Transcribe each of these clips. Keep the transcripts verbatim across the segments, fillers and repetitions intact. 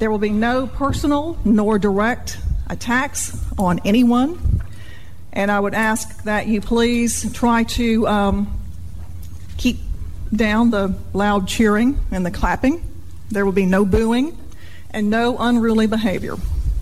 There will be no personal nor direct attacks on anyone. And I would ask that you please try to um, keep down the loud cheering and the clapping. There will be no booing and no unruly behavior.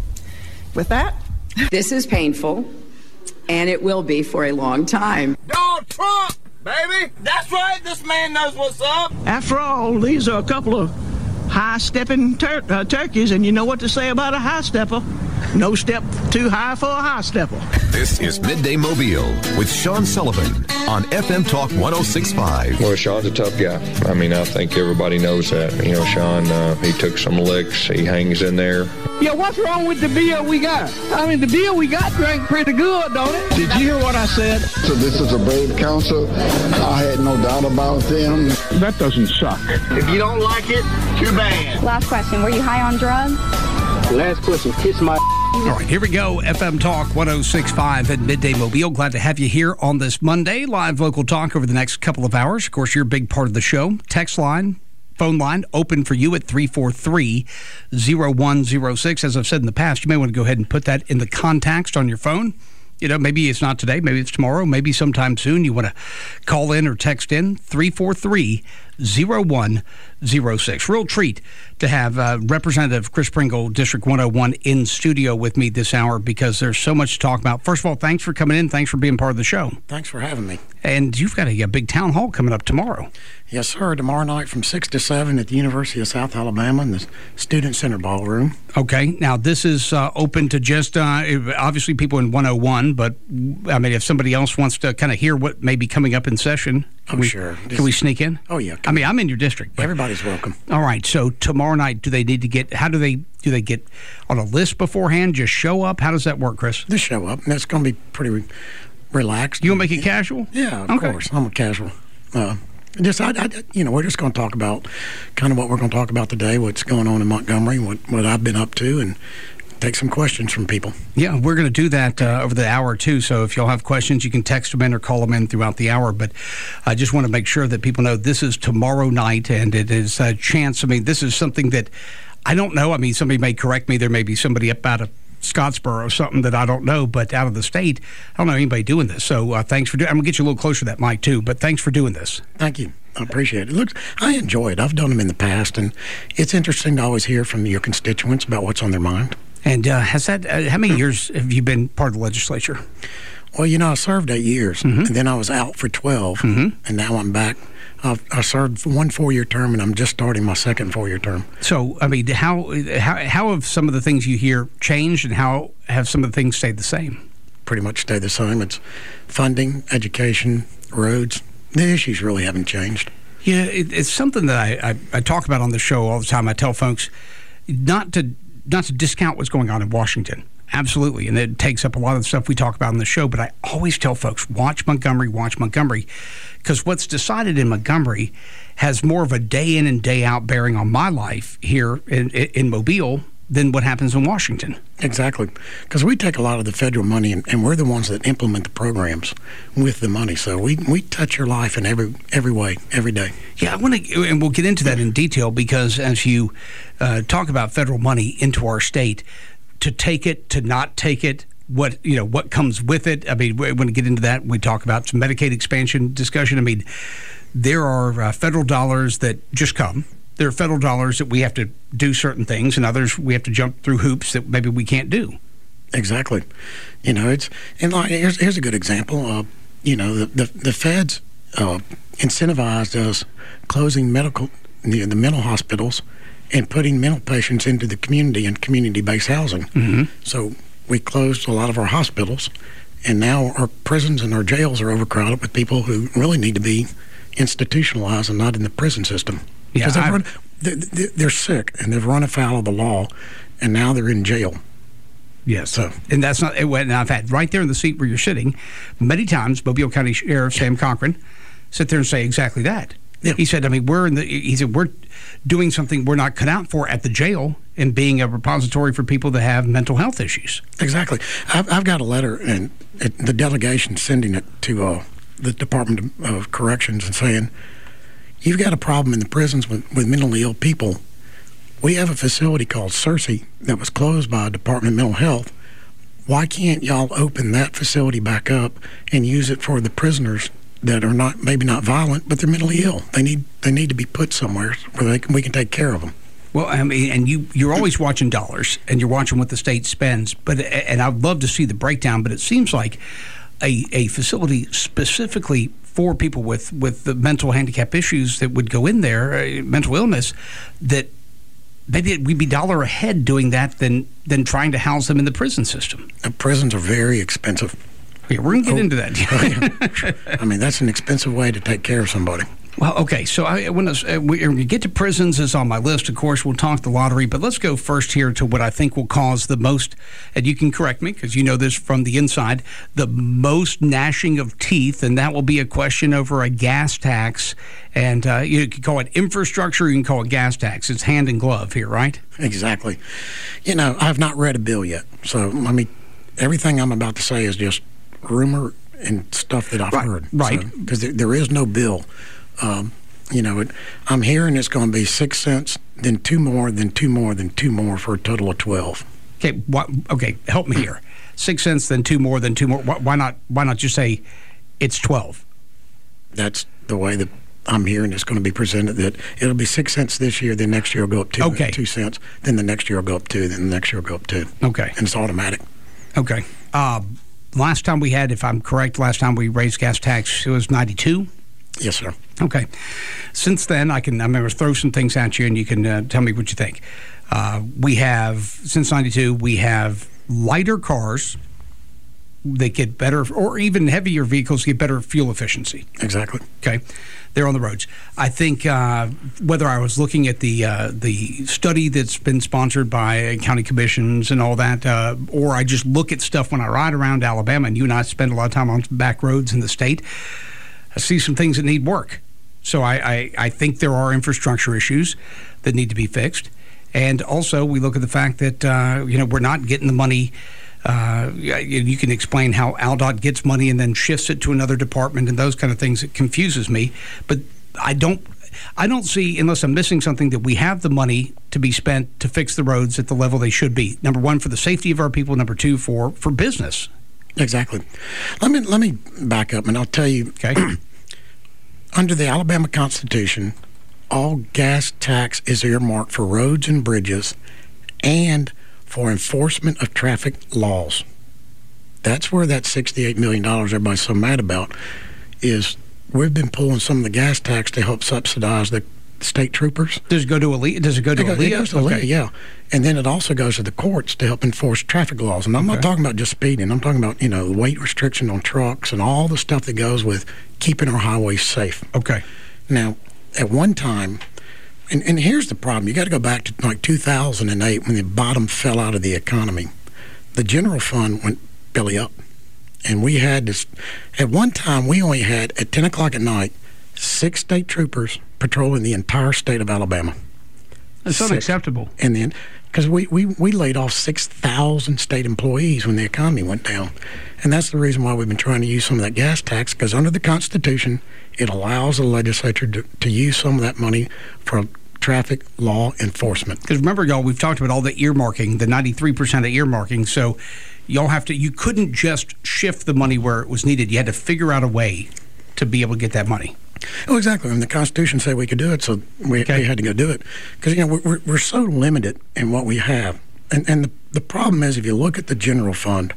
With that, this is painful, and it will be for a long time. Donald Trump, baby! That's right, this man knows what's up. After all, these are a couple of high-stepping tur- uh, turkeys, and you know what to say about a high-stepper. No step too high for a high-stepper. This is Midday Mobile with Sean Sullivan on F M Talk one oh six point five. Well, Sean's a tough guy. I mean, I think everybody knows that. You know, Sean, uh, he took some licks. He hangs in there. Yeah, what's wrong with the beer we got? I mean, the beer we got drank pretty good, don't it? Did you hear what I said? So this is a brave council. I had no doubt about them. That doesn't suck. If you don't like it, too bad. Last question. Were you high on drugs? Last question. Kiss my... All right, here we go. F M Talk one oh six point five at Midday Mobile. Glad to have you here on this Monday. Live local talk over the next couple of hours. Of course, you're a big part of the show. Text line, phone line, open for you at three four three, oh one oh six. As I've said in the past, you may want to go ahead and put that in the context on your phone. You know, maybe it's not today, maybe it's tomorrow, maybe sometime soon. You want to call in or text in three four three, oh one oh six. Real treat to have uh, Representative Chris Pringle, District one oh one, in studio with me this hour because there's so much to talk about. First of all, thanks for coming in. Thanks for being part of the show. Thanks for having me. And you've got a, a big town hall coming up tomorrow. Yes, sir. Tomorrow night from six to seven at the University of South Alabama in the Student Center Ballroom. Okay. Now, this is uh, open to just, uh, obviously, people in one oh one, but, I mean, if somebody else wants to kind of hear what may be coming up in session, oh, we, sure. Can Just, we sneak in? Oh, yeah. I mean, I'm in your district. But, everybody's welcome. All right. So tomorrow night, do they need to get, how do they, do they get on a list beforehand? Just show up? How does that work, Chris? Just show up, and it's going to be pretty re- relaxed. You going to make it casual? Yeah, of okay. course. I'm a casual. Uh, just, I, I, you know, we're just going to talk about kind of what we're going to talk about today, what's going on in Montgomery, what, what I've been up to, and take some questions from people. Yeah, we're going to do that uh, over the hour, too. So if you'll have questions, you can text them in or call them in throughout the hour. But I just want to make sure that people know this is tomorrow night, and it is a chance. I mean, this is something that I don't know. I mean, somebody may correct me. There may be somebody up out of Scottsboro or something that I don't know, but out of the state, I don't know anybody doing this. So uh, thanks for doing. I'm gonna get you a little closer to that mic too, but thanks for doing this. Thank you. I appreciate it. Look, I enjoy it. I've done them in the past, and it's interesting to always hear from your constituents about what's on their mind. And uh, has that? Uh, how many years have you been part of the legislature? Well, you know, I served eight years, mm-hmm. and then I was out for twelve, mm-hmm. and now I'm back. I've, I served one four-year term, and I'm just starting my second four-year term. So, I mean, how, how how have some of the things you hear changed, and how have some of the things stayed the same? Pretty much stayed the same. It's funding, education, roads. The issues really haven't changed. Yeah, it, it's something that I, I, I talk about on the show all the time. I tell folks not to not to discount what's going on in Washington. Absolutely, and it takes up a lot of the stuff we talk about on the show, but I always tell folks, watch Montgomery, watch Montgomery, because what's decided in Montgomery has more of a day in and day out bearing on my life here in, in Mobile than what happens in Washington. Exactly, because we take a lot of the federal money, and, and we're the ones that implement the programs with the money, so we, we touch your life in every every way, every day. Yeah, I want to, and we'll get into that in detail, because as you uh, talk about federal money into our state, to take it, to not take it, what you know, what comes with it. I mean, we want to get into that. We talk about some Medicaid expansion discussion. I mean, there are uh, federal dollars that just come. There are federal dollars that we have to do certain things, and others we have to jump through hoops that maybe we can't do. Exactly. You know, it's and like here's here's a good example. Uh, you know, the the, the feds uh, incentivized us closing medical the, the mental hospitals and putting mental patients into the community and community-based housing. Mm-hmm. So we closed a lot of our hospitals, and now our prisons and our jails are overcrowded with people who really need to be institutionalized and not in the prison system. Yeah, because run, they're, they're sick, and they've run afoul of the law, and now they're in jail. Yes, so. And that's not, and I've had right there in the seat where you're sitting, many times, Mobile County Sheriff Sam Cochran sit there and say exactly that. Yeah. He said, I mean, we're in the, he said, we're doing something we're not cut out for at the jail and being a repository for people that have mental health issues. Exactly. I've, I've got a letter, and it, the delegation sending it to uh, the Department of Corrections and saying, you've got a problem in the prisons with, with mentally ill people. we have a facility called Searcy that was closed by Department of Mental Health. Why can't y'all open that facility back up and use it for the prisoners that are not maybe not violent, but they're mentally ill? They need they need to be put somewhere where they can, we can take care of them. Well, I mean, and you, you're always watching dollars, and you're watching what the state spends. But and I'd love to see the breakdown, but it seems like a, a facility specifically for people with, with the mental handicap issues that would go in there, uh, mental illness, that maybe we'd be dollar ahead doing that than, than trying to house them in the prison system. Uh, prisons are very expensive. Yeah, we're going to get oh, into that. oh, yeah. I mean, that's an expensive way to take care of somebody. Well, okay, so I, when, uh, we, when we get to prisons is on my list, of course, we'll talk the lottery, but let's go first here to what I think will cause the most, and you can correct me because you know this from the inside, the most gnashing of teeth, and that will be a question over a gas tax, and uh, you can call it infrastructure, you can call it gas tax. It's hand in glove here, right? Exactly. You know, I've not read a bill yet, so I mean, everything I'm about to say is just rumor and stuff that I've right, heard. Right. Because so, there, there is no bill. Um, you know, it, I'm hearing it's going to be six cents, then two more, then two more, then two more for a total of twelve. Okay, what, okay, help me here. Six cents, then two more, then two more. Why not? Why not just say it's twelve? That's the way that I'm hearing it's going to be presented. That it'll be six cents this year, then next year will go up two, okay. two cents, then the next year will go up two, then the next year will go up two. Okay, and it's automatic. Okay. Uh, last time we had, if I'm correct, last time we raised gas tax, it was ninety-two. Yes, sir. Okay. Since then, I can I'm going to throw some things at you, and you can uh, tell me what you think. Uh, we have, since ninety-two, we have lighter cars that get better, or even heavier vehicles get better fuel efficiency. Exactly. Okay. They're on the roads. I think uh, whether I was looking at the uh, the study that's been sponsored by county commissions and all that, uh, or I just look at stuff when I ride around Alabama, and you and I spend a lot of time on back roads in the state, I see some things that need work. So I, I, I think there are infrastructure issues that need to be fixed. And also we look at the fact that, uh, you know, we're not getting the money. Uh, you can explain how AlDOT gets money and then shifts it to another department and those kind of things. It confuses me. But I don't I don't see, unless I'm missing something, that we have the money to be spent to fix the roads at the level they should be. Number one, for the safety of our people. Number two, for, for business. Exactly. Let me let me back up, and I'll tell you. Okay. Under the Alabama Constitution, all gas tax is earmarked for roads and bridges and for enforcement of traffic laws. That's where that sixty-eight million dollars everybody's so mad about is. We've been pulling some of the gas tax to help subsidize the state troopers. Does it go to ALEA? Does it go to ALEA? It goes to okay. ALEA, yeah. And then it also goes to the courts to help enforce traffic laws. And I'm okay. not talking about just speeding. I'm talking about, you know, the weight restriction on trucks and all the stuff that goes with keeping our highways safe. Okay. Now, at one time, and, and here's the problem. You got to go back to like two thousand eight when the bottom fell out of the economy. The general fund went belly up. And we had this, at one time, we only had, at ten o'clock at night, six state troopers patrolling the entire state of Alabama. That's six. Unacceptable. And then, because we, we, we laid off six thousand state employees when the economy went down. And that's the reason why we've been trying to use some of that gas tax, because under the Constitution, it allows the legislature to, to use some of that money for traffic law enforcement. Because remember, y'all, we've talked about all the earmarking, the ninety-three percent of earmarking, so y'all have to, you couldn't just shift the money where it was needed. You had to figure out a way to be able to get that money. Oh, exactly. And the Constitution said we could do it, so we, okay. we had to go do it. Because, you know, we're, we're so limited in what we have. And, and the, the problem is, if you look at the general fund,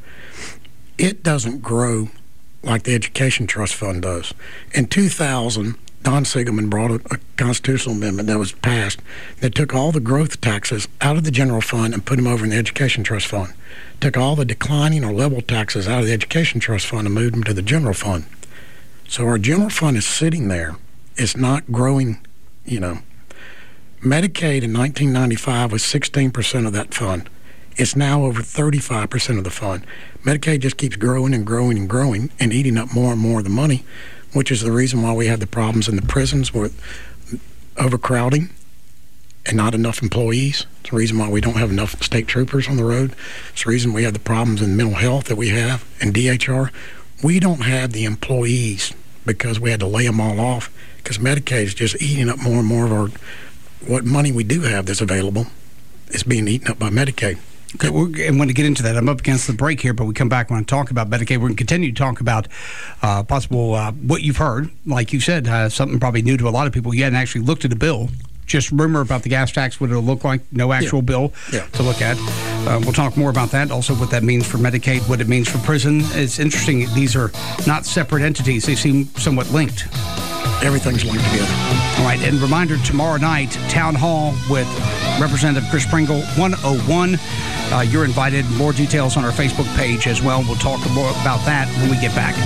it doesn't grow like the Education Trust Fund does. In two thousand, Don Siegelman brought a, a constitutional amendment that was passed that took all the growth taxes out of the general fund and put them over in the Education Trust Fund. Took all the declining or level taxes out of the Education Trust Fund and moved them to the general fund. So our general fund is sitting there. It's not growing, you know. Medicaid in nineteen ninety-five was sixteen percent of that fund. It's now over thirty-five percent of the fund. Medicaid just keeps growing and growing and growing and eating up more and more of the money, which is the reason why we have the problems in the prisons with overcrowding and not enough employees. It's the reason why we don't have enough state troopers on the road. It's the reason we have the problems in mental health that we have in D H R. We don't have the employees because we had to lay them all off because Medicaid is just eating up more and more of our what money we do have that's available is being eaten up by Medicaid. Okay, we're, and when to get into that, I'm up against the break here, but we come back when I talk about Medicaid. We're going to continue to talk about uh, possible uh, what you've heard. Like you said, uh, something probably new to a lot of people. You hadn't actually looked at a bill. Just rumor about the gas tax, what it'll look like. No actual yeah. bill yeah. to look at. Uh, we'll talk more about that. Also, what that means for Medicaid, what it means for prison. It's interesting. These are not separate entities. They seem somewhat linked. Everything's linked together. All right, and reminder, tomorrow night, Town Hall with Representative Chris Pringle, one oh one. Uh, you're invited. More details on our Facebook page as well. We'll talk more about that when we get back.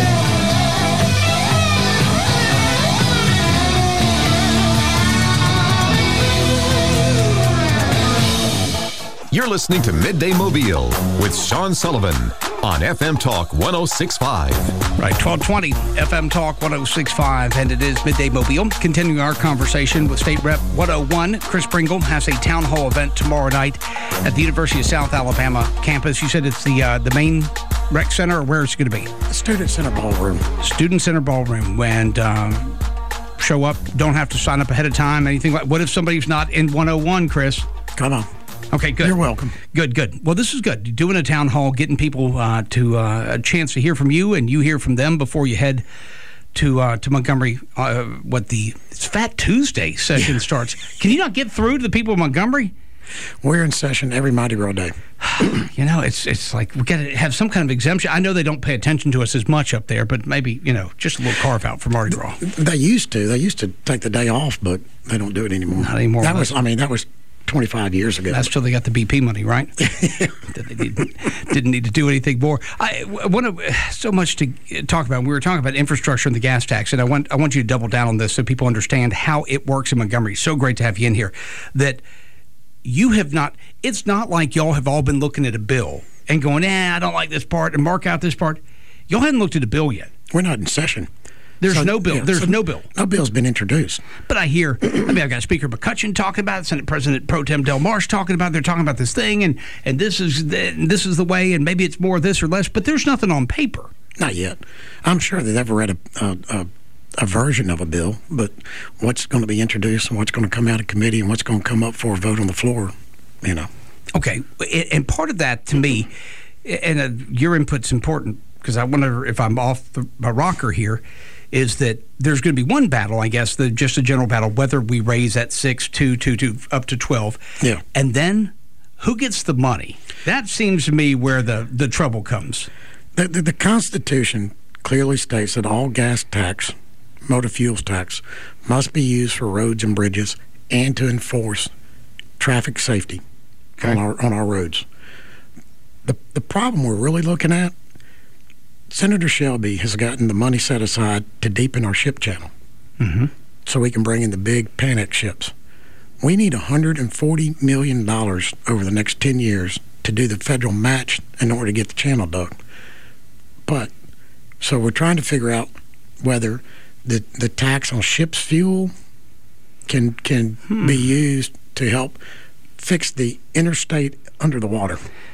You're listening to Midday Mobile with Sean Sullivan on F M Talk one oh six point five. Right, twelve twenty F M Talk one oh six point five, and it is Midday Mobile. Continuing our conversation with State Rep one oh one, Chris Pringle has a town hall event tomorrow night at the University of South Alabama campus. You said it's the uh, the main rec center, or where it's going to be? Student Center Ballroom. Student Center Ballroom. And um, show up, don't have to sign up ahead of time, anything like. What if somebody's not in one oh one, Chris? Come on. Okay, good. You're welcome. Good, good. Well, this is good. Doing a town hall, getting people uh, to uh, a chance to hear from you, and you hear from them before you head to uh, to Montgomery. Uh, what the it's Fat Tuesday session yeah. starts. Can you not get through to the people of Montgomery? We're in session every Mardi Gras day. You know, it's it's like we got to have some kind of exemption. I know they don't pay attention to us as much up there, but maybe, you know, just a little carve out for Mardi Gras. They used to. They used to take the day off, but they don't do it anymore. Not anymore. That was. I mean, that was twenty-five years ago. That's till they got the B P money, right? That they didn't, didn't need to do anything more. I want to so much to talk about. We were talking about infrastructure and the gas tax, and I want I want you to double down on this so people understand how it works in Montgomery. So great to have you in here. That you have not. It's not like y'all have all been looking at a bill and going, "Nah, I don't like this part," and mark out this part. Y'all hadn't looked at a bill yet. We're not in session. There's so, no bill. Yeah, There's so no bill. No bill's been introduced. But I hear, I mean, I've got Speaker McCutcheon talking about it, Senate President Pro Tem Del Marsh talking about it. They're talking about this thing, and, and this is the, this is the way, and maybe it's more of this or less, but there's nothing on paper. Not yet. I'm sure they've ever read a, a, a, a version of a bill, but what's going to be introduced and what's going to come out of committee and what's going to come up for a vote on the floor, you know. Okay. And part of that, to me, and uh, your input's important, because I wonder if I'm off the my rocker here, is that there's going to be one battle, I guess, the, just a general battle, whether we raise at six, two, two, two, up to twelve. Yeah. And then who gets the money? That seems to me where the, the trouble comes. The, the, the Constitution clearly states that all gas tax, motor fuels tax, must be used for roads and bridges and to enforce traffic safety okay. on our on our roads. The the problem we're really looking at, Senator Shelby has gotten the money set aside to deepen our ship channel mm-hmm. so we can bring in the big Panex ships. We need one hundred forty million dollars over the next ten years to do the federal match in order to get the channel dug. But, so we're trying to figure out whether the, the tax on ships' fuel can, can hmm. be used to help fix the interstate under the water.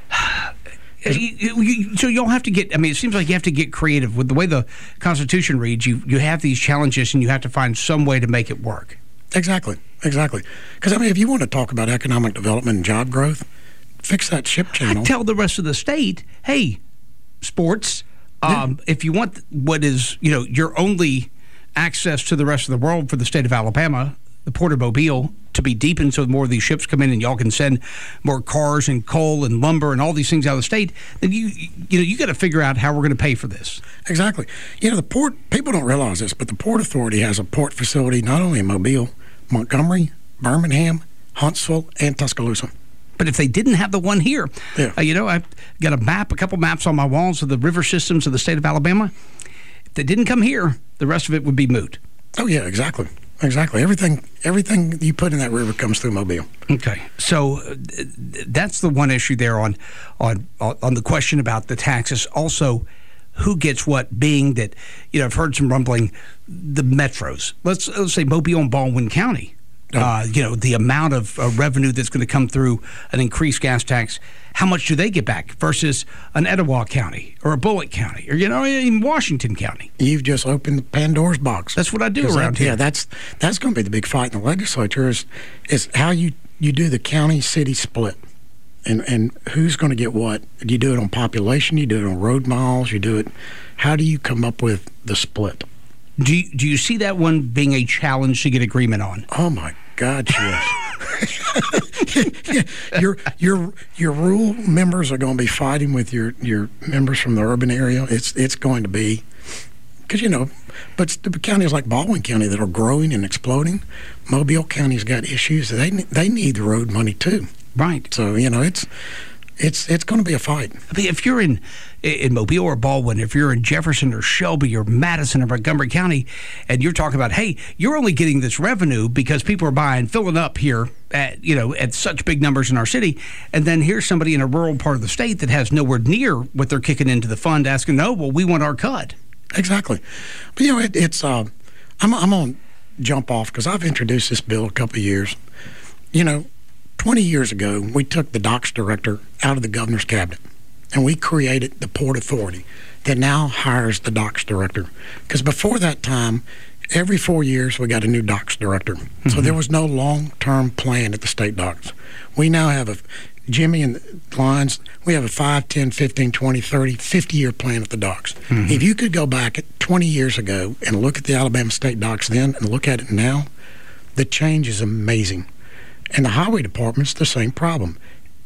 You, you, so you'll have to get, I mean, it seems like you have to get creative. With the way the Constitution reads, you, you have these challenges and you have to find some way to make it work. Exactly, exactly. Because, I mean, if you want to talk about economic development and job growth, fix that ship channel. I tell the rest of the state, hey, sports, um, yeah. if you want what is, you know, your only access to the rest of the world for the state of Alabama, the Port of Mobile, to be deepened so more of these ships come in and y'all can send more cars and coal and lumber and all these things out of the state, then you you know you got to figure out how we're going to pay for this. Exactly. You know, the port, people don't realize this, but the Port Authority has a port facility not only in Mobile, Montgomery, Birmingham, Huntsville, and Tuscaloosa. But if they didn't have the one here, yeah. uh, you know, I've got a map, a couple maps on my walls of the river systems of the state of Alabama. If they didn't come here, the rest of it would be moot. Oh, yeah, exactly. Exactly. Everything everything you put in that river comes through Mobile. Okay. So uh, that's the one issue there on, on on the question about the taxes. Also, who gets what, being that, you know, I've heard some rumbling, the metros. Let's, let's say Mobile and Baldwin County Uh, you know, the amount of uh, revenue that's going to come through an increased gas tax, how much do they get back versus an Etowah County or a Bullitt County or, you know, even Washington County? You've just opened the Pandora's box. That's what I do around that, here. Yeah, that's that's going to be the big fight in the legislature is, is how you, you do the county-city split and, and who's going to get what. Do you do it on population? You do it on road miles? You do it – how do you come up with the split? Do you, do you see that one being a challenge to get agreement on? Oh, my God, yes. your your your rural members are going to be fighting with your, your members from the urban area. It's it's going to be because you know, but the counties like Baldwin County that are growing and exploding, Mobile County's got issues. They they need the road money too. Right. So you know it's. It's it's going to be a fight. I mean, if you're in in Mobile or Baldwin, if you're in Jefferson or Shelby or Madison or Montgomery County, and you're talking about, hey, you're only getting this revenue because people are buying, filling up here at you know at such big numbers in our city, and then here's somebody in a rural part of the state that has nowhere near what they're kicking into the fund, asking, no, well, we want our cut. Exactly, but you know it, it's uh, I'm I'm on jump off because I've introduced this bill a couple of years, you know. twenty years ago, we took the docks director out of the governor's cabinet, and we created the Port Authority that now hires the docks director. Because before that time, every four years, we got a new docks director. Mm-hmm. So there was no long-term plan at the state docks. We now have a, Jimmy and the lines, we have a five, ten, fifteen, twenty, thirty, fifty-year plan at the docks. Mm-hmm. If you could go back at twenty years ago and look at the Alabama state docks then and look at it now, the change is amazing. And the highway department's the same problem.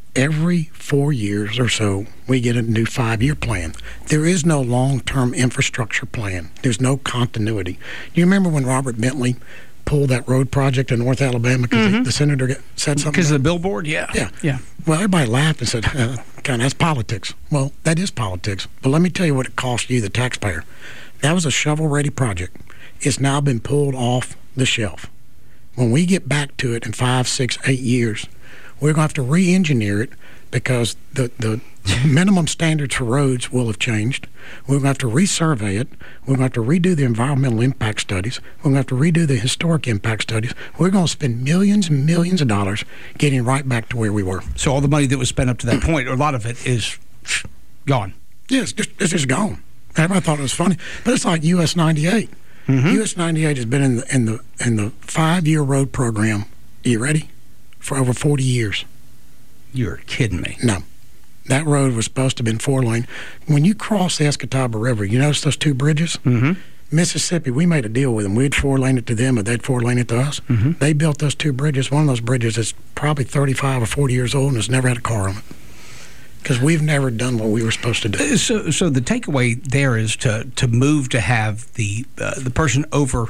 Every four years or so, we get a new five-year plan. There is no long-term infrastructure plan. There's no continuity. Do you remember when Robert Bentley pulled that road project in North Alabama because mm-hmm. the, the senator got, said something? Because of the billboard? Yeah. Yeah. Yeah. Well, everybody laughed and said, uh, kind of, that's politics. Well, that is politics. But let me tell you what it cost you, the taxpayer. That was a shovel-ready project. It's now been pulled off the shelf. When we get back to it in five, six, eight years, we're going to have to re-engineer it because the, the minimum standards for roads will have changed. We're going to have to resurvey it. We're going to have to redo the environmental impact studies. We're going to have to redo the historic impact studies. We're going to spend millions and millions of dollars getting right back to where we were. So all the money that was spent up to that point, or a lot of it, is gone. Yeah, it's just, it's just gone. Everybody thought it was funny. But it's like U S ninety-eight. Mm-hmm. U S ninety-eight has been in the in the in the five-year road program. Are you ready? For over forty years. You're kidding me. No, that road was supposed to have been four lane. When you cross the Escatawba River, you notice those two bridges. Mm-hmm. Mississippi, we made a deal with them. We'd four lane it to them, and they'd four lane it to us. Mm-hmm. They built those two bridges. One of those bridges is probably thirty-five or forty years old and has never had a car on it. Because we've never done what we were supposed to do. So, so the takeaway there is to to move to have the uh, the person over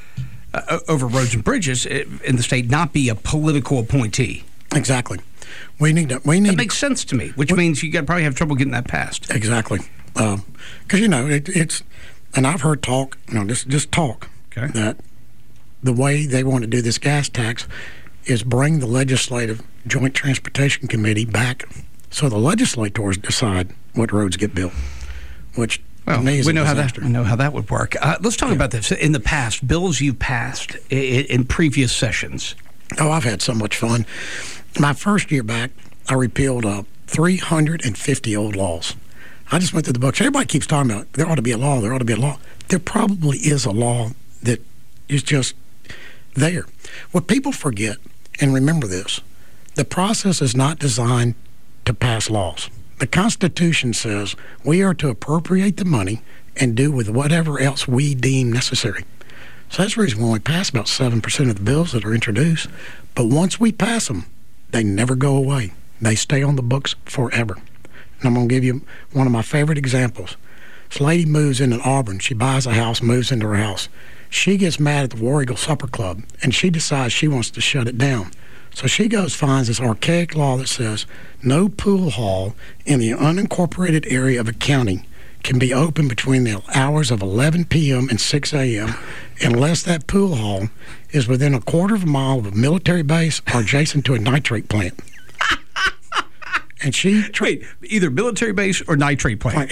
uh, over roads and bridges in the state not be a political appointee. Exactly. We need to. We need. That makes sense to me. Which we, means you got probably have trouble getting that passed. Exactly. Because um, you know it, it's, and I've heard talk. You know, just just talk. Okay. That the way they want to do this gas tax is bring the legislative Joint Transportation Committee back. So the legislators decide what roads get built, which well, to me is we know a how disaster. that we know how that would work. Uh, let's talk yeah. about this. In the past, bills you've passed in, in previous sessions. Oh, I've had so much fun. My first year back, I repealed uh, three hundred fifty old laws. I just went through the books. Everybody keeps talking about there ought to be a law. There ought to be a law. There probably is a law that is just there. What people forget, and remember this, the process is not designed to pass laws. The Constitution says we are to appropriate the money and do with whatever else we deem necessary. So that's the reason we only pass about seven percent of the bills that are introduced. But once we pass them, they never go away. They stay on the books forever. And I'm going to give you one of my favorite examples. This lady moves into Auburn. She buys a house, moves into her house. She gets mad at the War Eagle Supper Club, and she decides she wants to shut it down. So she goes, finds this archaic law that says no pool hall in the unincorporated area of a county can be open between the hours of eleven p.m. and six a.m. unless that pool hall is within a quarter of a mile of a military base or adjacent to a nitrate plant. And she... Wait, either military base or nitrate plant? Yeah.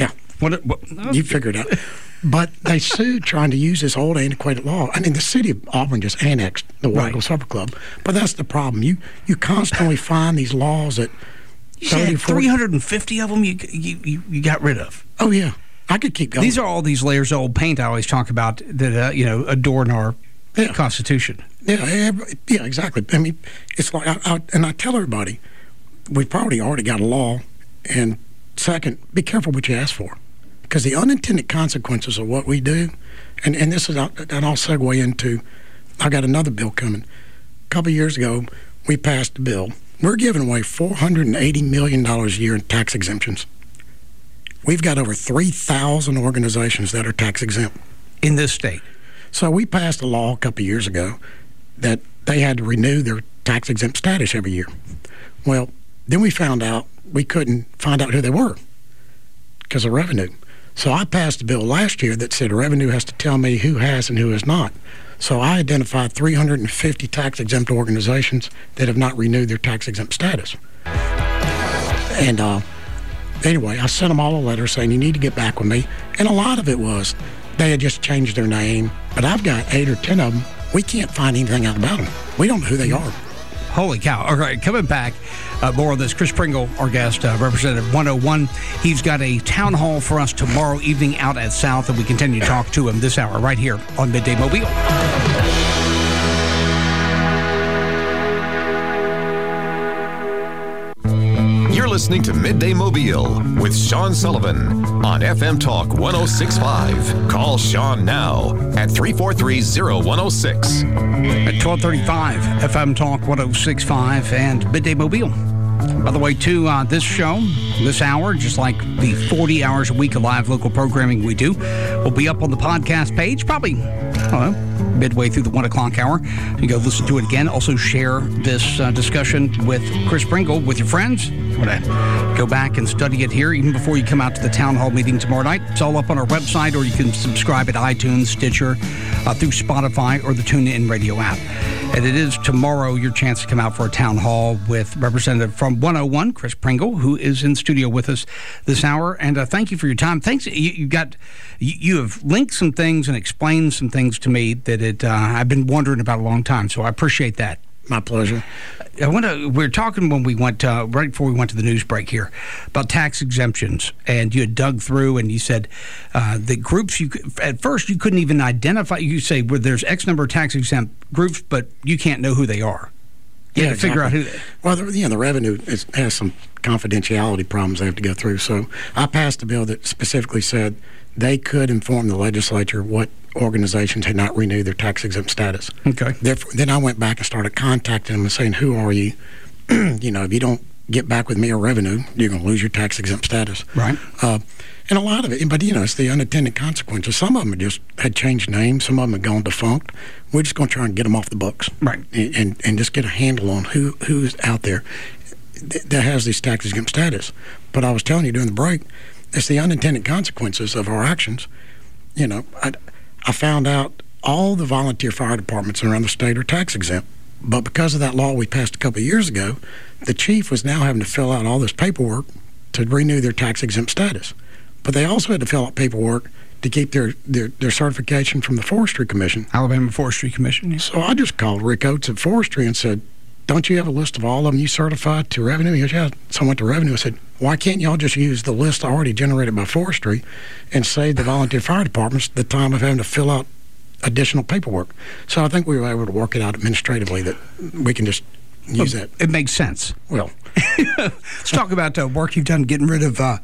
What, what, you figured it out. But they sued trying to use this old antiquated law. I mean, the city of Auburn just annexed the Waterville Right. Supper Club. But that's the problem. You you constantly find these laws that You said three hundred fifty of them you, you, you, you got rid of. Oh, yeah. I could keep going. These are all these layers of old paint I always talk about that, uh, you know, adorn our Yeah. Constitution. Yeah, every- yeah, exactly. I mean, it's like, I, I, and I tell everybody, we've probably already got a law. And second, be careful what you ask for. Because the unintended consequences of what we do, and, and this is, and I'll segue into, I got another bill coming. A couple of years ago, we passed a bill. We're giving away four hundred eighty million dollars a year in tax exemptions. We've got over three thousand organizations that are tax exempt. In this state. So we passed a law a couple of years ago that they had to renew their tax exempt status every year. Well, then we found out we couldn't find out who they were because of revenue. So I passed a bill last year that said revenue has to tell me who has and who has not. So I identified three hundred fifty tax exempt organizations that have not renewed their tax exempt status. And uh, anyway, I sent them all a letter saying you need to get back with me. And a lot of it was they had just changed their name. But I've got eight or ten of them. We can't find anything out about them. We don't know who they are. Holy cow. All right, coming back, uh, more on this. Chris Pringle, our guest, uh, Representative one oh one. He's got a town hall for us tomorrow evening out at South, and we continue to talk to him this hour right here on Midday Mobile. You're listening to Midday Mobile with Sean Sullivan on F M Talk one oh six point five. Call Sean now at three four three, oh one oh six. At twelve thirty-five, F M Talk one oh six point five and Midday Mobile. By the way, too, uh, this show, this hour, just like the forty hours a week of live local programming we do, will be up on the podcast page, probably, I don't know, midway through the one o'clock hour. You can go listen to it again. Also share this uh, discussion with Chris Pringle with your friends. You want to go back and study it here even before you come out to the town hall meeting tomorrow night. It's all up on our website, or you can subscribe at iTunes, Stitcher, uh, through Spotify, or the TuneIn Radio app. And it is tomorrow your chance to come out for a town hall with Representative from one oh one, Chris Pringle, who is in studio with us this hour. And uh, thank you for your time. Thanks. You, you got, you, you have linked some things and explained some things to me that it uh, I've been wondering about a long time. So I appreciate that. My pleasure. I want to. We were talking when we went uh, right before we went to the news break here about tax exemptions, and you had dug through and you said uh, the groups you could, at first you couldn't even identify. You say well, there's X number of tax exempt groups, but you can't know who they are. You yeah, had to figure exactly. out who. They, well, the, yeah, the revenue is, has some confidentiality problems they have to go through. So I passed a bill that specifically said they could inform the legislature what organizations had not renewed their tax exempt status. Okay. Therefore, then I went back and started contacting them and saying, "Who are you? You know, if you don't get back with me or revenue, you're going to lose your tax exempt status." Right. Uh, and a lot of it, but you know, it's the unintended consequences. Some of them just had changed names. Some of them had gone defunct. We're just going to try and get them off the books, right? And and, and just get a handle on who who's out there that has these tax exempt status. But I was telling you during the break, it's the unintended consequences of our actions. You know, I, I found out all the volunteer fire departments around the state are tax exempt. But because of that law we passed a couple of years ago, the chief was now having to fill out all this paperwork to renew their tax exempt status. But they also had to fill out paperwork to keep their, their, their certification from the Forestry Commission. Alabama Forestry Commission, yeah. So I just called Rick Oates at Forestry and said, "Don't you have a list of all of them you certified to revenue?" He goes, "Yeah." So I went to revenue. I said, "Why can't y'all just use the list already generated by Forestry and save the volunteer fire departments the time of having to fill out additional paperwork?" So I think we were able to work it out administratively that we can just use well, that. It makes sense. Well, let's talk about uh, work you've done getting rid of uh,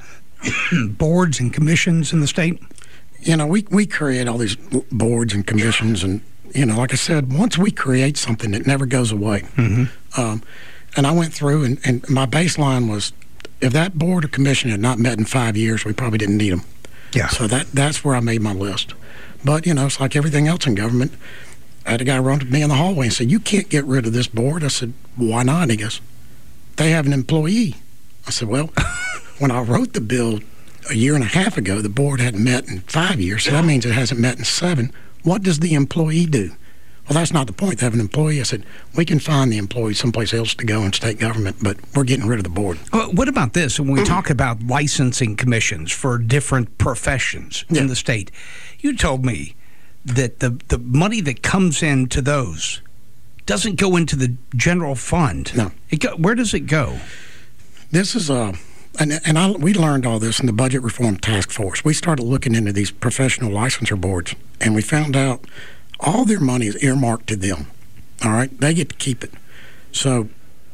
boards and commissions in the state. You know, we, we create all these boards and commissions, and, you know, like I said, once we create something, it never goes away. Mm-hmm. Um, and I went through, and, and my baseline was, if that board or commission had not met in five years, we probably didn't need them. Yeah. So that that's where I made my list. But, you know, it's like everything else in government. I had a guy run to me in the hallway and said, "You can't get rid of this board." I said, "Why not?" And he goes, "They have an employee." I said, "Well, when I wrote the bill a year and a half ago, the board hadn't met in five years, so that means it hasn't met in seven. What does the employee do?" Well, that's not the point. They have an employee. I said, we can find the employee someplace else to go in state government, but we're getting rid of the board. Uh, what about this? When we talk about licensing commissions for different professions yeah. in the state, you told me that the, the money that comes into those doesn't go into the general fund. No. It go, where does it go? This is a... And, and I, we learned all this in the Budget Reform Task Force. We started looking into these professional licensure boards, and we found out all their money is earmarked to them. All right? They get to keep it. So,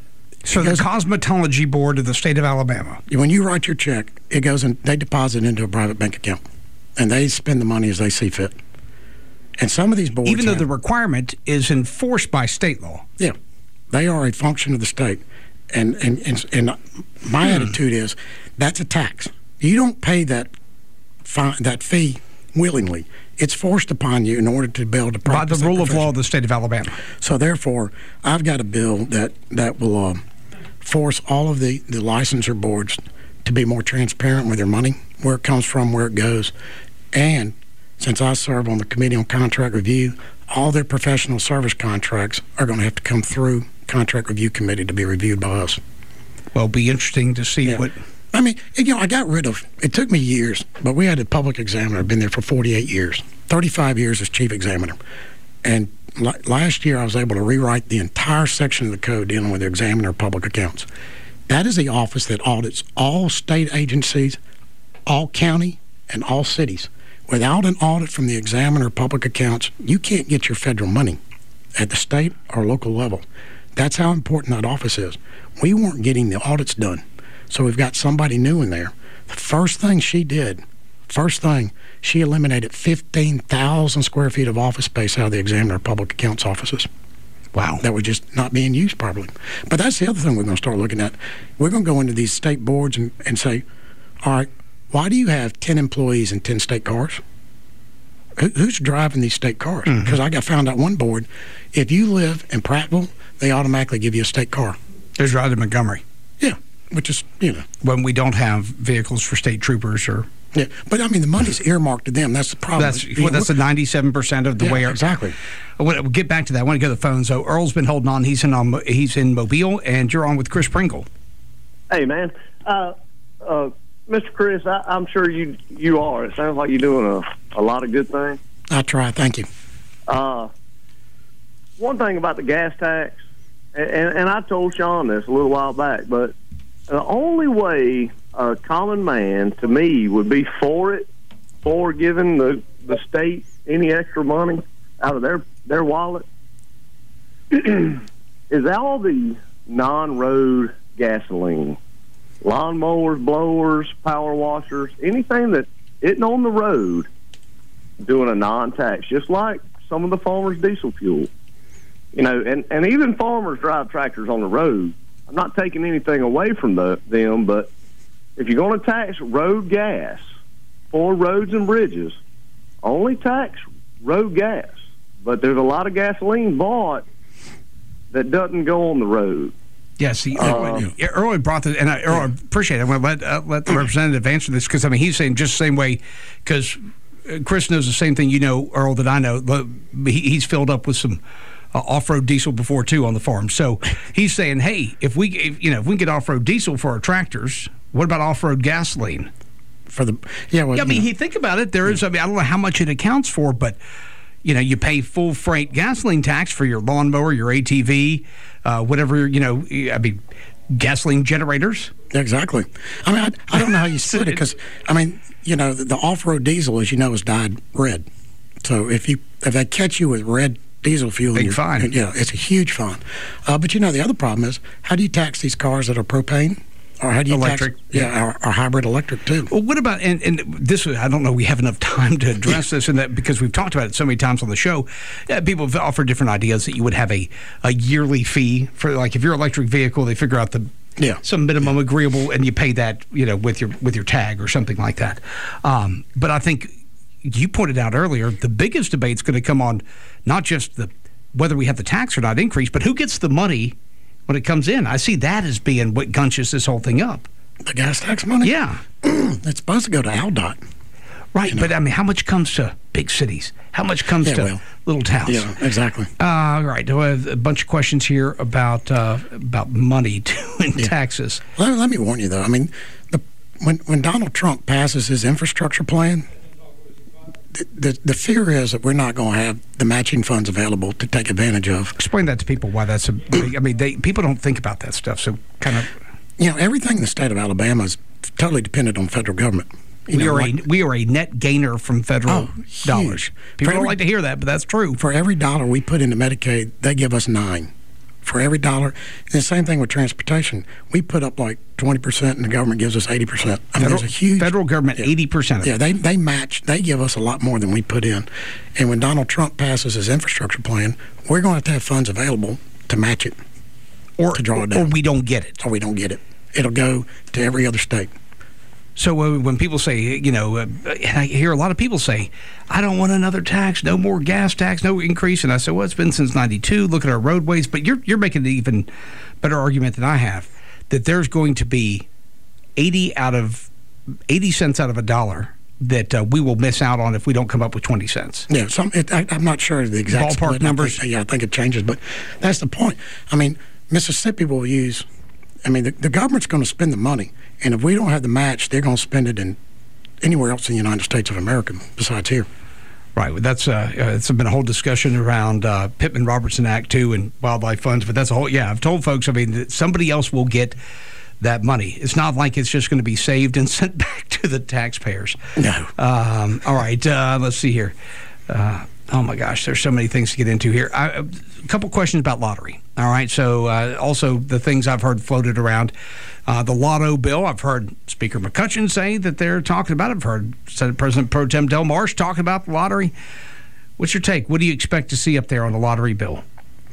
so the Cosmetology Board of the state of Alabama. When you write your check, it goes in, they deposit into a private bank account, and they spend the money as they see fit. And some of these boards... Even though have, the requirement is enforced by state law. Yeah. They are a function of the state. And, and, and, and my hmm. attitude is that's a tax. You don't pay that fi- that fee willingly. It's forced upon you in order to be able to practice by the rule of law of the state of Alabama. So therefore, I've got a bill that, that will uh, force all of the, the licensure boards to be more transparent with their money, where it comes from, where it goes. And since I serve on the Committee on Contract Review, all their professional service contracts are going to have to come through Contract Review Committee to be reviewed by us. Well, it'll be interesting to see yeah. what... I mean, you know, I got rid of... It took me years, but we had a public examiner. I've been there for forty-eight years. thirty-five years as chief examiner. And l- last year, I was able to rewrite the entire section of the code dealing with the examiner of public accounts. That is the office that audits all state agencies, all county, and all cities. Without an audit from the examiner of public accounts, you can't get your federal money at the state or local level. That's how important that office is. We weren't getting the audits done. So we've got somebody new in there. The first thing she did, first thing, she eliminated fifteen thousand square feet of office space out of the Examiner of Public Accounts offices. Wow. That was just not being used properly. But that's the other thing we're going to start looking at. We're going to go into these state boards and, and say, all right, why do you have ten employees and ten state cars? Who, who's driving these state cars? Because mm-hmm. I got found out one board, if you live in Prattville, they automatically give you a state car. There's right in Montgomery. Yeah, which is, you know. When we don't have vehicles for state troopers or... Yeah, but I mean, the money's earmarked to them. That's the problem. That's, well, that's the ninety-seven percent of the yeah, way... exactly. We'll get back to that. I want to go to the phone. So Earl's been holding on. He's in, um, he's in Mobile, and you're on with Chris Pringle. Hey, man. Uh, uh, Mister Chris, I, I'm sure you you are. It sounds like you're doing a, a lot of good things. I try. Thank you. Uh, one thing about the gas tax, and, and I told Sean this a little while back, but the only way a common man, to me, would be for it, for giving the, the state any extra money out of their, their wallet, is all the non-road gasoline. Lawnmowers, blowers, power washers, anything that isn't on the road, doing a non-tax, just like some of the farmers' diesel fuel. You know, and, and even farmers drive tractors on the road. I'm not taking anything away from the, them, but if you're going to tax road gas for roads and bridges, only tax road gas. But there's a lot of gasoline bought that doesn't go on the road. Yes, he, uh, Earl brought this, and I, Earl, I appreciate it. I want to let, uh, let the representative answer this, because, I mean, he's saying just the same way, because Chris knows the same thing you know, Earl, that I know. He, he's filled up with some uh, off-road diesel before, too, on the farm. So he's saying, hey, if we if, you know, if we can get off-road diesel for our tractors, what about off-road gasoline? For the yeah, well, yeah I mean, know. he think about it. There is, I mean, I don't know how much it accounts for, but you know, you pay full freight gasoline tax for your lawnmower, your A T V, uh, whatever, you know, I mean, gasoline generators. Exactly. I mean, I, I don't know how you split it, because, I mean, you know, the, the off-road diesel, as you know, is dyed red. So if you if they catch you with red diesel fuel, big fine. Yeah, it's a huge fine. Uh, but, you know, the other problem is, how do you tax these cars that are propane? Or how do you electric, tax, yeah, or, or hybrid electric too? Well, what about and, and this? I don't know. We have enough time to address this, and that because we've talked about it so many times on the show. Uh, people have offered different ideas that you would have a, a yearly fee for, like, if your electric vehicle, they figure out the yeah. some minimum agreeable, and you pay that, you know, with your with your tag or something like that. Um, but I think you pointed out earlier, the biggest debate's going to come on not just the whether we have the tax or not increase, but who gets the money when it comes in. I see that as being what gunches this whole thing up. The gas tax money? Yeah. It's supposed to go to Al D O T. Right, you know? but I mean, how much comes to big cities? How much comes yeah, to well, little towns? Yeah, exactly. Uh, all right, I have a bunch of questions here about uh, about money too and yeah. taxes. Let, let me warn you, though. I mean, the, when when Donald Trump passes his infrastructure plan, the, the, the fear is that we're not going to have the matching funds available to take advantage of. Explain that to people, why that's a big, I mean, they, people don't think about that stuff, so kind of... You know, everything in the state of Alabama is totally dependent on federal government. You we, know, are like, a, we are a net gainer from federal oh, dollars. People every, don't like to hear that, but that's true. For every dollar we put into Medicaid, they give us nine. For every dollar, and the same thing with transportation. We put up like twenty percent, and the government gives us eighty percent. I mean, federal, there's a huge federal government, yeah, eighty percent. Yeah, they they match. They give us a lot more than we put in. And when Donald Trump passes his infrastructure plan, we're going to have to have funds available to match it, or to draw it down, or we don't get it, or we don't get it. It'll go to every other state. So uh, when people say, you know, uh, I hear a lot of people say, I don't want another tax, no more gas tax, no increase. And I say, well, it's been since ninety-two. Look at our roadways. But you're you're making an even better argument than I have, that there's going to be eighty out of eighty cents out of a dollar that uh, we will miss out on if we don't come up with twenty cents. Yeah, some, it, I, I'm not sure the exact ballpark split. numbers. I think, yeah, I think it changes, but that's the point. I mean, Mississippi will use. I mean, the, the government's going to spend the money, and if we don't have the match, they're going to spend it in anywhere else in the United States of America besides here. Right. Well, that's uh, it's been a whole discussion around uh, Pittman-Robertson Act two and wildlife funds, but that's a whole. Yeah, I've told folks. I mean, that somebody else will get that money. It's not like it's just going to be saved and sent back to the taxpayers. No. Um, all right. Uh, let's see here. Uh, oh my gosh, there's so many things to get into here. I, a couple questions about lottery. All right. So uh, also the things I've heard floated around. Uh, the lotto bill, I've heard Speaker McCutcheon say that they're talking about it. I've heard Senate President Pro Tem Del Marsh talking about the lottery. What's your take? What do you expect to see up there on the lottery bill?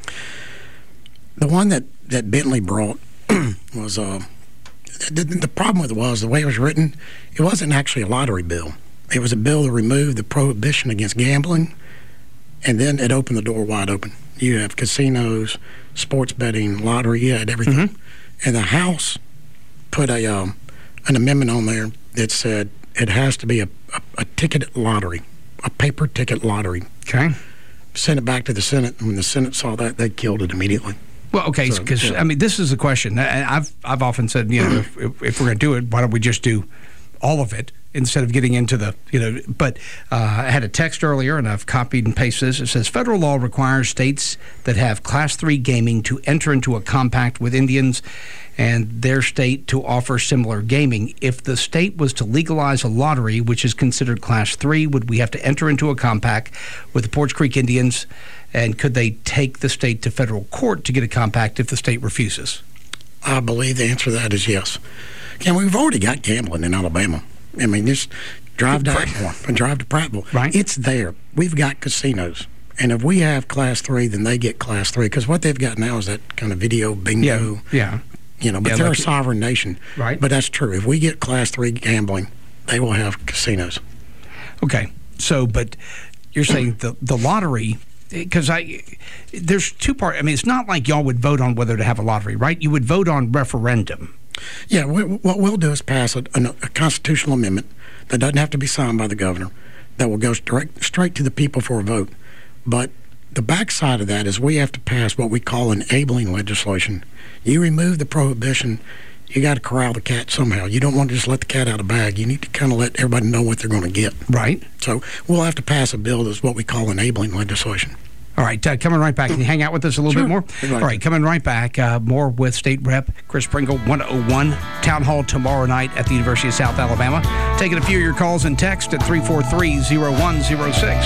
The one that, that Bentley brought was, uh, the, the problem with it was the way it was written, it wasn't actually a lottery bill. It was a bill to remove the prohibition against gambling, and then it opened the door wide open. You have casinos, sports betting, lottery, you had everything. Mm-hmm. And the House put a um, an amendment on there that said it has to be a, a, a ticketed lottery, a paper ticket lottery. Okay. Sent it back to the Senate, and when the Senate saw that, they killed it immediately. Well, okay, because, so, yeah. I mean, this is the question. I've, I've often said, you know, if, if we're going to do it, why don't we just do all of it instead of getting into the, you know, but uh, I had a text earlier, and I've copied and pasted this. It says, federal law requires states that have Class three gaming to enter into a compact with Indians and their state to offer similar gaming. If the state was to legalize a lottery, which is considered Class three, would we have to enter into a compact with the Poarch Creek Indians, and could they take the state to federal court to get a compact if the state refuses? I believe the answer to that is yes. And we've already got gambling in Alabama. I mean, just drive to Prattville and drive to Prattville. Right. It's there. We've got casinos. And if we have Class three, then they get Class three. Because what they've got now is that kind of video bingo. Yeah, yeah. You know, but yeah, they're like a sovereign nation. Right. But that's true. If we get Class three gambling, they will have casinos. Okay. So, but you're saying the, the lottery, because I, there's two parts. I mean, it's not like y'all would vote on whether to have a lottery, right? You would vote on referendum. Yeah, we, what we'll do is pass a, a, a constitutional amendment that doesn't have to be signed by the governor, that will go straight, straight to the people for a vote. But the backside of that is we have to pass what we call enabling legislation. You remove the prohibition, you got to corral the cat somehow. You don't want to just let the cat out of the bag. You need to kind of let everybody know what they're going to get. Right. So we'll have to pass a bill that's what we call enabling legislation. All right, uh, coming right back. Can you hang out with us a little sure. bit more? Right. All right, coming right back. Uh, more with State Rep Chris Pringle, one oh one Town Hall tomorrow night at the University of South Alabama. Taking a few of your calls and text at three four three, oh one oh six.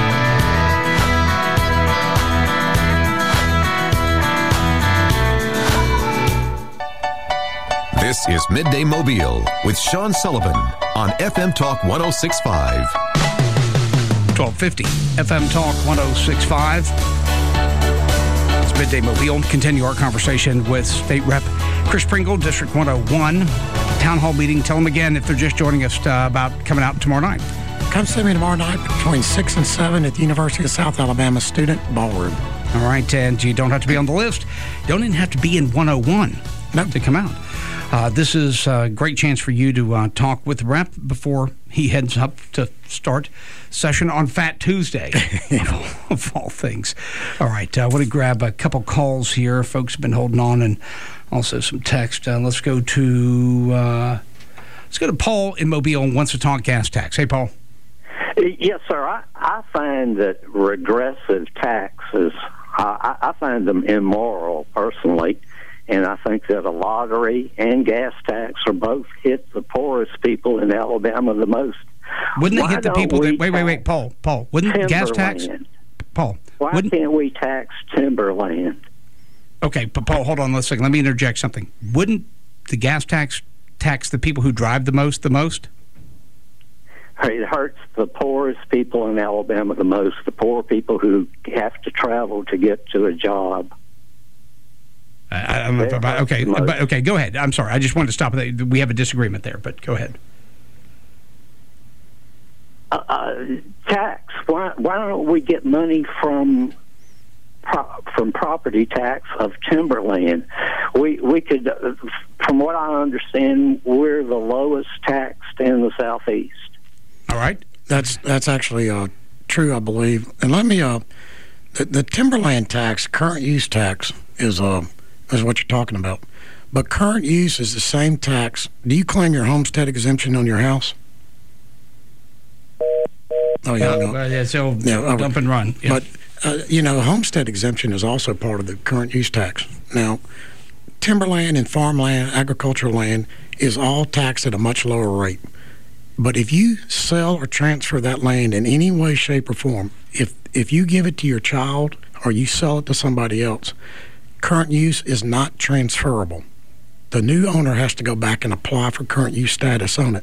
This is Midday Mobile with Sean Sullivan on F M Talk one oh six point five. twelve fifty F M Talk one oh six point five. It's Midday Mobile. Continue our conversation with State Rep Chris Pringle, District one oh one. Town Hall meeting. Tell them again if they're just joining us uh, about coming out tomorrow night. Come see me tomorrow night between six and seven at the University of South Alabama Student Ballroom. All right, and you don't have to be on the list. You don't even have to be in one oh one. no. to come out. Uh, this is a great chance for you to uh, talk with the rep before he heads up to start session on Fat Tuesday, of, all, of all things. All right, I want to grab a couple calls here. Folks have been holding on, and also some text. Uh, let's go to uh, let's go to Paul in Mobile and wants to talk gas tax. Hey, Paul. Yes, sir. I, I find that regressive taxes, I, I find them immoral personally. And I think that a lottery and gas tax are both hit the poorest people in Alabama the most. Wouldn't Why it hit the people that, wait, wait, wait, tax Paul, Paul, wouldn't gas tax, timberland? Paul, Why wouldn't, can't we tax timberland? okay, but Paul, hold on, let's second. Let me interject something. Wouldn't the gas tax tax the people who drive the most the most? It hurts the poorest people in Alabama the most, the poor people who have to travel to get to a job. I, I don't know if about, okay, but, okay, go ahead. I'm sorry. I just wanted to stop. We have a disagreement there, but go ahead. Uh, uh, tax. Why, why don't we get money from pro, from property tax of timberland? We we could, uh, from what I understand, we're the lowest taxed in the Southeast. All right, that's that's actually uh, true, I believe. And let me uh, the, the timberland tax, current use tax, is uh. is what you're talking about. But current use is the same tax. Do you claim your homestead exemption on your house? Oh, yeah. Uh, no. uh, yeah, so yeah, uh, dump and run. Yeah. But, uh, you know, homestead exemption is also part of the current use tax. Now, timberland and farmland, agricultural land, is all taxed at a much lower rate. But if you sell or transfer that land in any way, shape, or form, if if you give it to your child or you sell it to somebody else, current use is not transferable. The new owner has to go back and apply for current use status on it.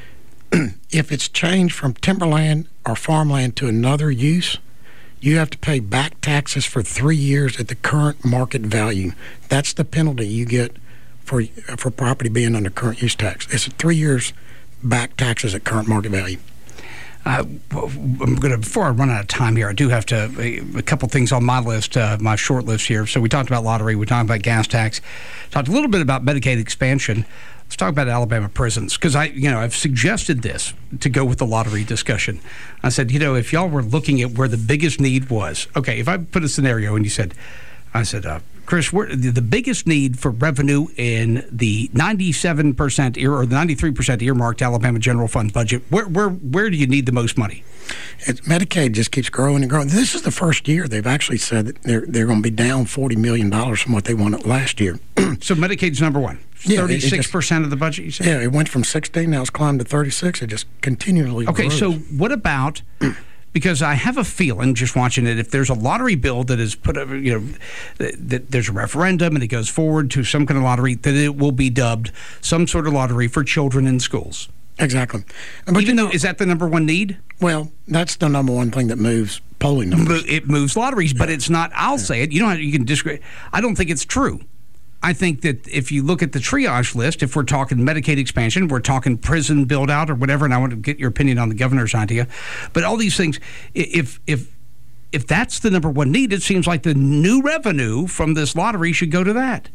If it's changed from timberland or farmland to another use, you have to pay back taxes for three years at the current market value. That's the penalty you get for for property being under current use tax. It's three years back taxes at current market value. Uh, I'm going to, before I run out of time here, I do have to, a, a couple things on my list, uh, my short list here. So we talked about lottery, we talked about gas tax, talked a little bit about Medicaid expansion. Let's talk about Alabama prisons, because I, you know, I've suggested this to go with the lottery discussion. I said, you know, if y'all were looking at where the biggest need was, okay, if I put a scenario and you said, I said, uh, Chris, where, the, the biggest need for revenue in the ninety-seven percent ear or the ninety-three percent earmarked Alabama General Fund budget, where where where do you need the most money? It's, Medicaid just keeps growing and growing. This is the first year they've actually said that they're they're going to be down forty million dollars from what they wanted last year. So Medicaid's number one. thirty-six percent of the budget, you said? Yeah, it went from sixteen, now it's climbed to thirty-six. It just continually Okay, grows. so what about... Because I have a feeling, just watching it, if there's a lottery bill that is put over, you know, that, that there's a referendum and it goes forward to some kind of lottery, that it will be dubbed some sort of lottery for children in schools. Exactly. But Even though, is that the number one need? Well, that's the number one thing that moves polling numbers. It moves lotteries, but it's not, I'll yeah. say it, you know, you can disagree. I don't think it's true. I think that if you look at the triage list, if we're talking Medicaid expansion, we're talking prison build out or whatever, and I want to get your opinion on the governor's idea, but all these things, if if if that's the number one need, it seems like the new revenue from this lottery should go to that.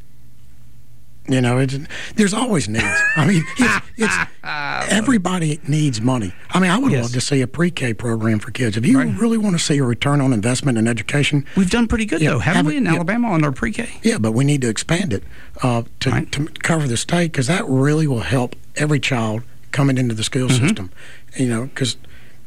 You know, it's, there's always needs. I mean, it's, it's everybody needs money. I mean, I would yes. love to see a pre-K program for kids. If you right. really want to see a return on investment in education, we've done pretty good yeah, though, haven't have we, in yeah, Alabama on our pre-K? Yeah, but we need to expand it uh, to, right. to cover the state, because that really will help every child coming into the school mm-hmm. system. You know, because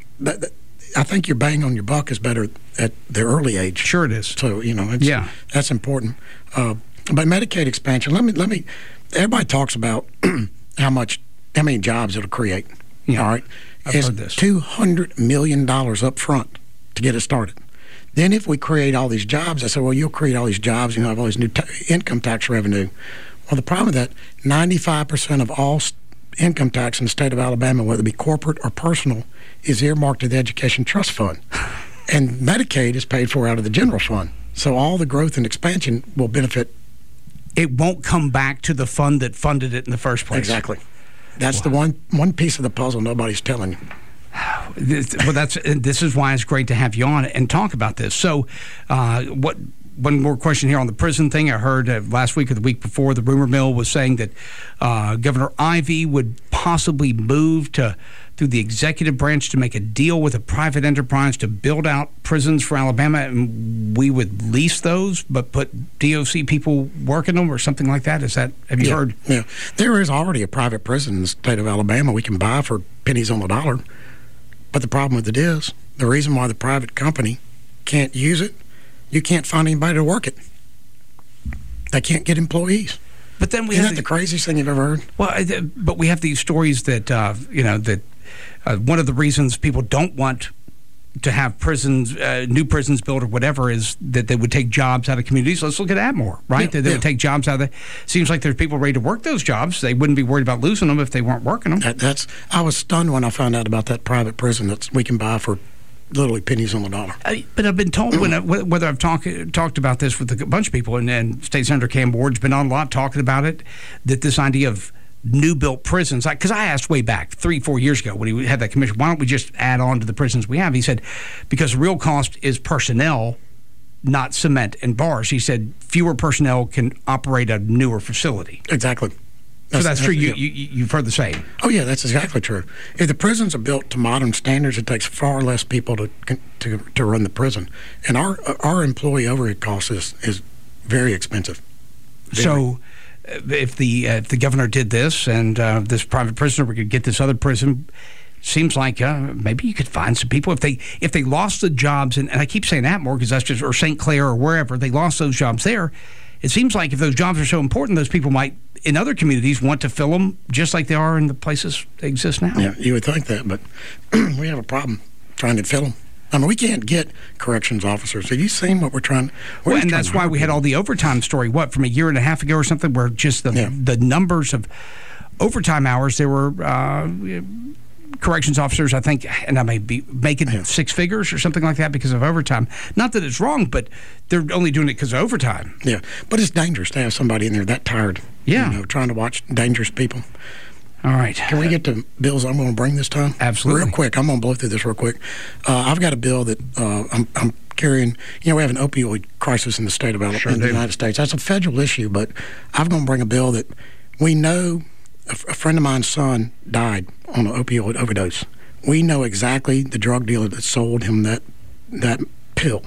I think your bang on your buck is better at the early age. Sure, it is. So you know, it's, yeah, that's important. Uh, But Medicaid expansion, let me let me. Everybody talks about how much, how many jobs it'll create. Yeah, all right, I've it's heard this. Two hundred million dollars up front to get it started. Then, if we create all these jobs, I said, well, you'll create all these jobs, and you have all this new ta- income tax revenue. Well, the problem with that, ninety-five percent of all st- income tax in the state of Alabama, whether it be corporate or personal, is earmarked to the Education Trust Fund, and Medicaid is paid for out of the general fund. So all the growth and expansion will benefit. It won't come back to the fund that funded it in the first place. Exactly. That's wow. the one one piece of the puzzle nobody's telling you. This, well, that's this is why it's great to have you on and talk about this. So, uh, what one more question here on the prison thing. I heard uh, last week or the week before, the rumor mill was saying that uh, Governor Ivey would possibly move to through the executive branch to make a deal with a private enterprise to build out prisons for Alabama, and we would lease those, but put D O C people working them or something like that. Is that, have you yeah, heard? Yeah. There is already a private prison in the state of Alabama we can buy for pennies on the dollar. But the problem with it is, the reason why the private company can't use it, you can't find anybody to work it. They can't get employees. But then we Isn't have that the, the craziest thing you've ever heard? Well, but we have these stories that, uh, you know, that uh, one of the reasons people don't want to have prisons, uh, new prisons built or whatever, is that they would take jobs out of communities. Let's look at Atmore, right? Yeah, that they yeah. would take jobs out of the... Seems like there's people ready to work those jobs. They wouldn't be worried about losing them if they weren't working them. That, that's. I was stunned when I found out about that private prison that we can buy for literally pennies on the dollar. I, but I've been told, when I, whether I've talk, talked about this with a bunch of people, and, and State Senator Cam Ward's been on a lot talking about it, that this idea of new built prisons, because I asked way back three, four years ago when he had that commission, why don't we just add on to the prisons we have? He said, because the real cost is personnel, not cement and bars. He said fewer personnel can operate a newer facility. Exactly. So that's, that's true. Yeah. You, you, you've heard the same. Oh, yeah, that's exactly true. If the prisons are built to modern standards, it takes far less people to to, to run the prison. And our our employee overhead cost is, is very expensive. Very. So if the uh, if the governor did this and uh, this private prisoner, we could get this other prison, seems like uh, maybe you could find some people. If they if they lost the jobs, and, and I keep saying Atmore because that's just, or Saint Clair or wherever, they lost those jobs there. It seems like if those jobs are so important, those people might, in other communities, want to fill them just like they are in the places that exist now. Yeah, you would think that, but we have a problem trying to fill them. I mean, we can't get corrections officers. Have you seen what we're trying? We're well, and that's why we had all the overtime story, what, from a year and a half ago or something, where just the yeah. the numbers of overtime hours, there were uh, corrections officers, I think, and I may be making yeah. six figures or something like that because of overtime. Not that it's wrong, but they're only doing it because of overtime. Yeah, but it's dangerous to have somebody in there that tired. Yeah. You know, trying to watch dangerous people. All right. Can we get to bills I'm going to bring this time? Absolutely. Real quick. I'm going to blow through this real quick. Uh, I've got a bill that uh, I'm, I'm carrying. You know, we have an opioid crisis in the state of Alabama, sure in the do. United States. That's a federal issue, but I'm going to bring a bill that we know a, a friend of mine's son died on an opioid overdose. We know exactly the drug dealer that sold him that that pill.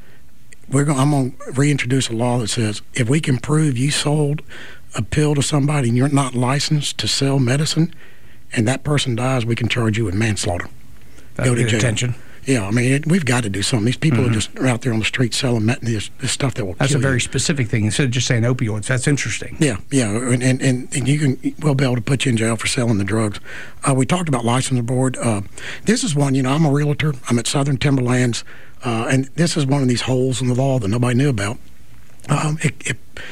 We're going. I'm going to reintroduce a law that says if we can prove you sold a pill to somebody and you're not licensed to sell medicine, and that person dies, we can charge you with manslaughter. That'd Go to be jail. Detention. Yeah, I mean, it, we've got to do something. These people mm-hmm. are just out there on the street selling met- this, this stuff that will That's kill a very you. specific thing. Instead of just saying opioids, that's interesting. Yeah, yeah, and, and, and, and you can, we'll be able to put you in jail for selling the drugs. Uh, we talked about license board. Uh, this is one, you know, I'm a realtor. I'm at Southern Timberlands, uh, and this is one of these holes in the law that nobody knew about. Um, it, it,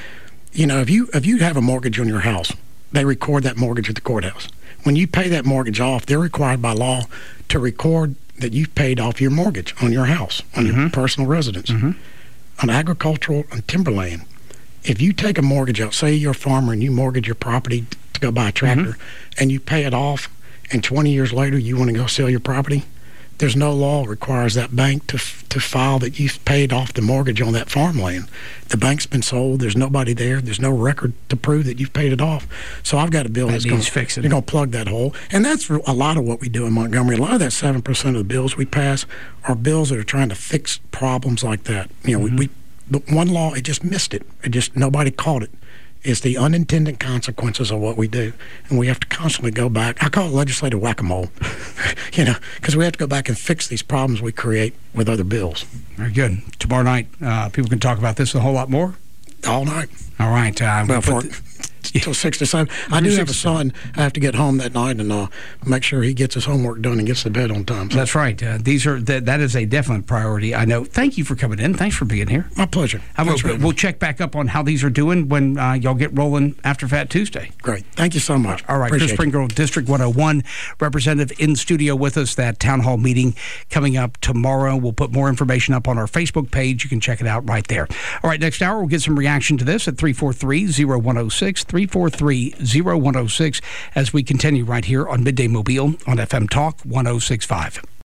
you know, if you if you have a mortgage on your house, they record that mortgage at the courthouse. When you pay that mortgage off, they're required by law to record that you've paid off your mortgage on your house, on mm-hmm. your personal residence, mm-hmm. on agricultural and timberland. If you take a mortgage out, say you're a farmer and you mortgage your property to go buy a tractor, mm-hmm. and you pay it off, and twenty years later you want to go sell your property, there's no law that requires that bank to to file that you've paid off the mortgage on that farmland. The bank's been sold. There's nobody there. There's no record to prove that you've paid it off. So I've got a bill that that's going to plug that hole. And that's a lot of what we do in Montgomery. A lot of that seven percent of the bills we pass are bills that are trying to fix problems like that. You know, mm-hmm. we, we the one law, it just missed it. It just, nobody caught it. It's the unintended consequences of what we do. And we have to constantly go back. I call it legislative whack-a-mole, you know, because we have to go back and fix these problems we create with other bills. Very good. Tomorrow night, uh, people can talk about this a whole lot more? All night. All right. Uh, well, for, until six to seven. I do have a son. I have to get home that night and uh, make sure he gets his homework done and gets to bed on time. So. That's right. Uh, these are that, that is a definite priority. I know. Thank you for coming in. Thanks for being here. My pleasure. I will, we'll check back up on how these are doing when uh, y'all get rolling after Fat Tuesday. Great. Thank you so much. All right. Appreciate Chris Pringle, District one oh one representative in studio with us. That town hall meeting coming up tomorrow. We'll put more information up on our Facebook page. You can check it out right there. All right. Next hour, we'll get some reaction to this at three four three, oh one oh six, three four three, oh one oh six as we continue right here on Midday Mobile on F M Talk one oh six point five.